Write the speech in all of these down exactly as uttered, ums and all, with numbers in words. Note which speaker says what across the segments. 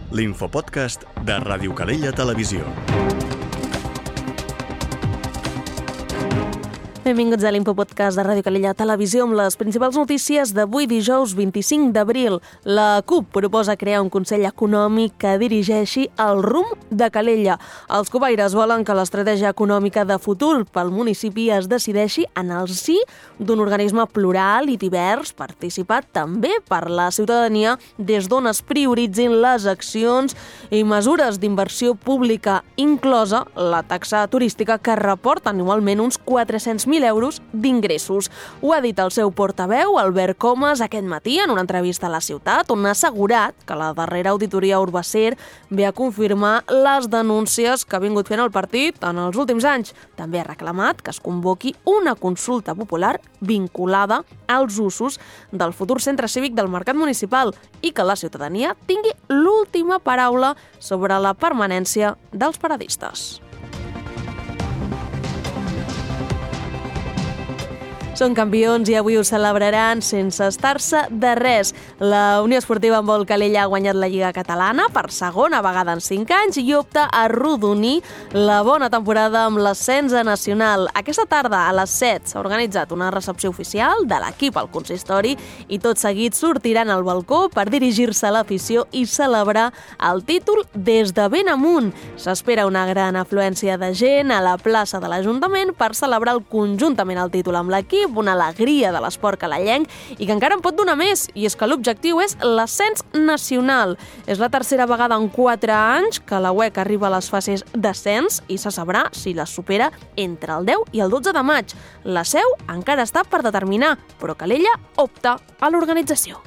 Speaker 1: l'infopodcast de Ràdio Calella Televisió.
Speaker 2: Benvinguts a l'Infopodcast de Ràdio Calella Televisió amb les principals notícies d'avui dijous vint-i-cinc d'abril. La CUP proposa crear un Consell Econòmic que dirigeixi el rumb de Calella. Els cubaires volen que l'estratègia econòmica de futur pel municipi es decideixi en el si d'un organisme plural i divers, participat també per la ciutadania, des d'on es prioritzin les accions i mesures d'inversió pública, inclosa la taxa turística que reporta anualment uns quatre-cents mil euros d'ingressos. Ho ha dit el seu portaveu, Albert Comas, aquest matí en una entrevista a La Ciutat, on ha assegurat que la darrera auditoria Urbacer ve a confirmar les denúncies que ha vingut fent el partit en els últims anys. També ha reclamat que es convoqui una consulta popular vinculada als usos del futur centre cívic del Mercat Municipal i que la ciutadania tingui l'última paraula sobre la permanència dels paradistes. Són campions i avui ho celebraran sense estar-se de res. La Unió Esportiva Handbol Calella ha guanyat la Lliga Catalana per segona vegada en cinc anys i opta a arrodonir la bona temporada amb l'ascens a nacional. Aquesta tarda, a les set, s'ha organitzat una recepció oficial de l'equip al consistori i tot seguit sortiran al balcó per dirigir-se a l'afició i celebrar el títol des de ben amunt. S'espera una gran afluència de gent a la plaça de l'Ajuntament per celebrar conjuntament el títol amb l'equip, una alegria de l'esport calellenc i que encara en pot donar més, i és que l'objectiu és l'ascens nacional. És la tercera vegada en quatre anys que la U E C arriba a les fases d'ascens i se sabrà si les supera entre el deu i el dotze de maig. La seu encara està per determinar, però Calella opta a l'organització.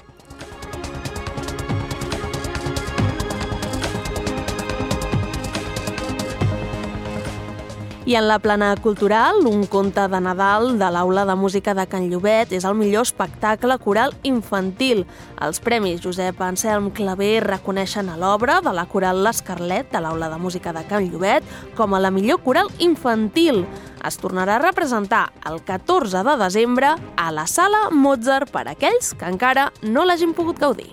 Speaker 2: I en la plana cultural, un conte de Nadal de l'Aula de Música de Can Llobet és el millor espectacle coral infantil. Els Premis Josep Anselm Clavé reconeixen a l'obra de la coral L'Escarlet de l'Aula de Música de Can Llobet com a la millor coral infantil. Es tornarà a representar el catorze de desembre a la Sala Mozart per a aquells que encara no l'hagin pogut gaudir.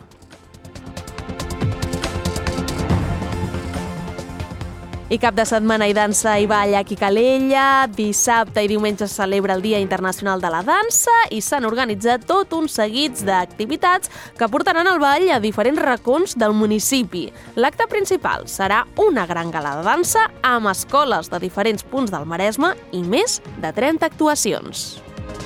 Speaker 2: I cap de setmana i dansa i ball aquí a Calella. Dissabte i diumenge es celebra el Dia Internacional de la Dansa i s'han organitzat tot un seguit d'activitats que portaran el ball a diferents racons del municipi. L'acte principal serà una gran gala de dansa amb escoles de diferents punts del Maresme i més de trenta actuacions.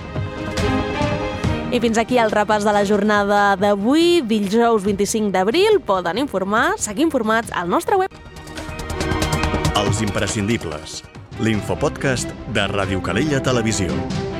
Speaker 2: I fins aquí el repàs de la jornada d'avui, dijous vint-i-cinc d'abril. Poden informar, seguir informats al nostre web.
Speaker 1: Els imprescindibles, l'infopodcast de Ràdio Calella Televisió.